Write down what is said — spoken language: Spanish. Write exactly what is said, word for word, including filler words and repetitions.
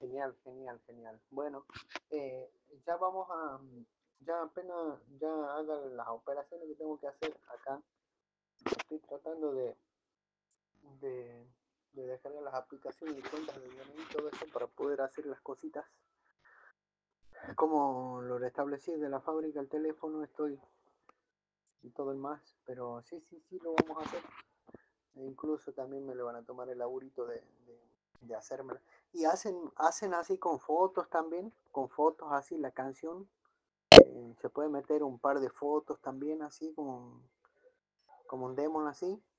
Genial, genial, genial. Bueno, eh, ya vamos a, ya apenas ya haga las operaciones que tengo que hacer acá. Estoy tratando de, de, de descargar las aplicaciones y cuentas de D N I y todo eso para poder hacer las cositas. Como lo restablecí de la fábrica, el teléfono, estoy y todo el más, pero sí, sí, sí, lo vamos a hacer. E incluso también me lo van a tomar el laburito de, de, de hacérmela. Y hacen, hacen así con fotos también, con fotos así la canción. Eh, se puede meter un par de fotos también así como, como un demo así.